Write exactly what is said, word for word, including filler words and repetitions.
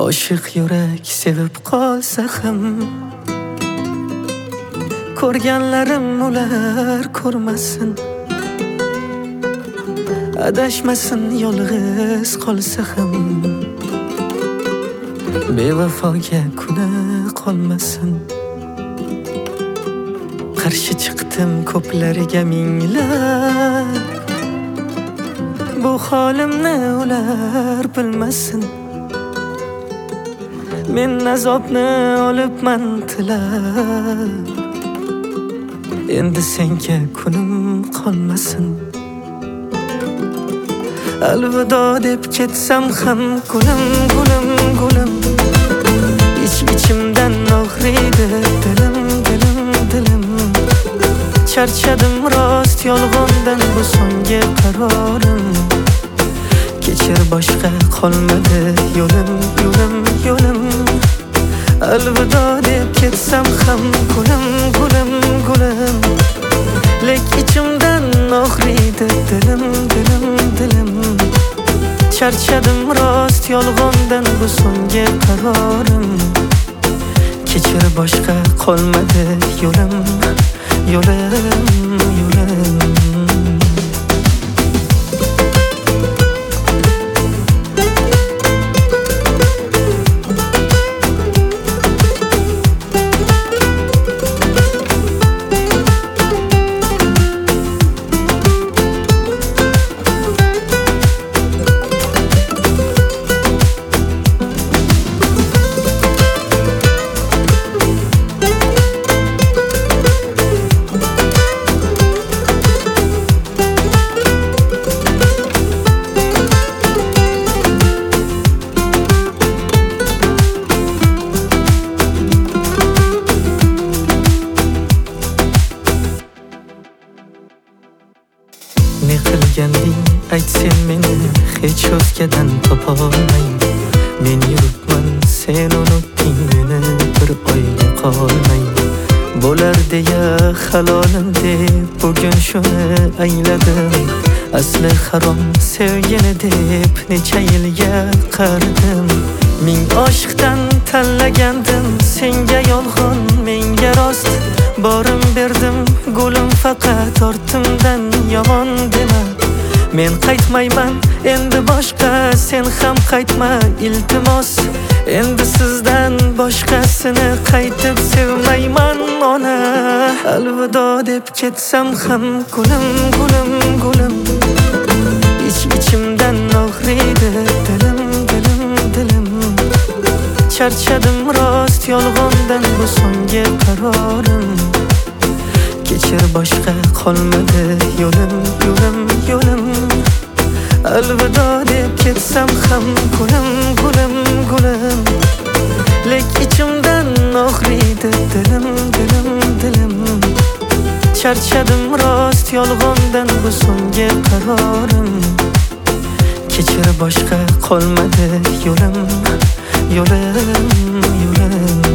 Oshiq yurak sevib qolsa ham ko'rganlarim ular ko'rmasin, adashmasin yolg'iz qolsa ham bevafoga kuni qolmasin. Qarshi chiqdim ko'plariga minglab, bu holimni ular bilmasin. Men azobni olibman tilab, endi senga kunim qolmasin. Alvido deb ketsam ham gulim, gulim, gulim, ich-ichimdan og'riydi dilim, dilim, dilim. Charchadim rost yolg'ondan, bu so'nggi qarorim. Kechir, boshqa qolmadi yo'lim, yo'lim, yo'lim. Alvido deb ketsam ham gulim, gulim, gulim, lek ichimdan og'riydi dilim, dilim, dilim. Charchadim rost yolg'ondan, bu so'nggi qarorim. Kechir, boshqa qolmadi yo'lim, yo'lim, yo'lim. Ne qilganding ayt sen meni, hech o'zgadan topolmayman. Men yuribman, sen unutding meni, bir oyga qolmay. Bo'lar deya halolim deb bugun shuni angladim. Asli harom sevgini deb necha yilga qaradim. Ming oshiqdan tanlagandim, senga yolg'on, menga rost. Borim berdim gulim, faqat ortimdan yomon dema. Men qaytmayman endi boshqa, sen ham qaytma iltimos. Endi sizdan boshqasini qaytib sevmayman ona. Alvido deb ketsam ham gulim, gulim, gulim, ich-ichimdan og'riydi dilim, dilim, dilim. Charchadim rost yolg'ondan, bu so'nggi qarorim. Kechir, boshqa qolmadi yo'lim, yo'lim, yo'lim. Alvido deb ketsam ham gulim, gulim, gulim, lek ichimdan og'riydi dilim, dilim, dilim. Charchadim rost yolg'ondan, bu so'nggi qarorim. Kechir, boshqa qolmadi yo'lim, yo'lim, yo'lim.